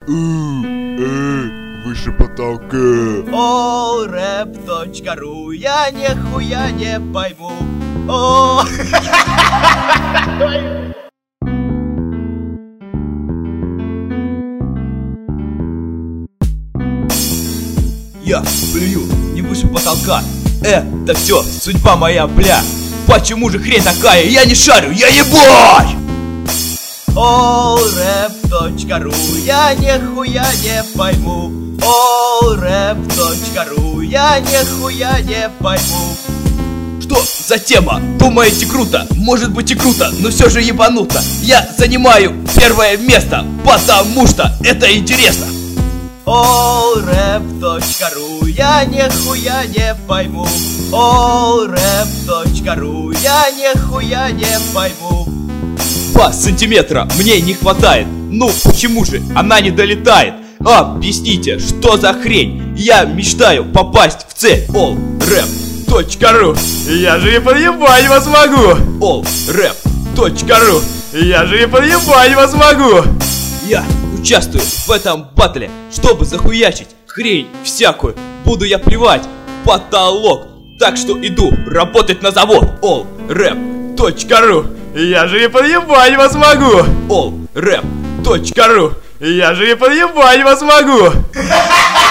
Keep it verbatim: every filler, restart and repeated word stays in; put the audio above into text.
Эй, выше потолка. О, рэп точка ру, я нихуя не пойму. О, я плюю не выше потолка. Э, да все, судьба моя, бля. Почему же хрень такая? Я не шарю, я ебать! О, рэп точка ру, я нихуя не пойму. О, рэп точка ру, я нихуя не пойму. Что за тема? Думаете круто? Может быть и круто, но все же ебануто. Я занимаю первое место, потому что это интересно. О, рэп точка ру, я нихуя не пойму. О, рэп точка ру, я нихуя не пойму. Два сантиметра мне не хватает. Ну почему же она не долетает? Объясните, что за хрень? Я мечтаю попасть в цель. All рэп точка ру, я же и подъебать вас могу. All рэп точка ру, я же и подъебать вас могу. Я участвую в этом баттле, чтобы захуячить хрень всякую. Буду я плевать в потолок, так что иду работать на завод. All рэп точка ру, я же и подъебать вас могу. All рэп точка ру, я же и подъебать вас могу.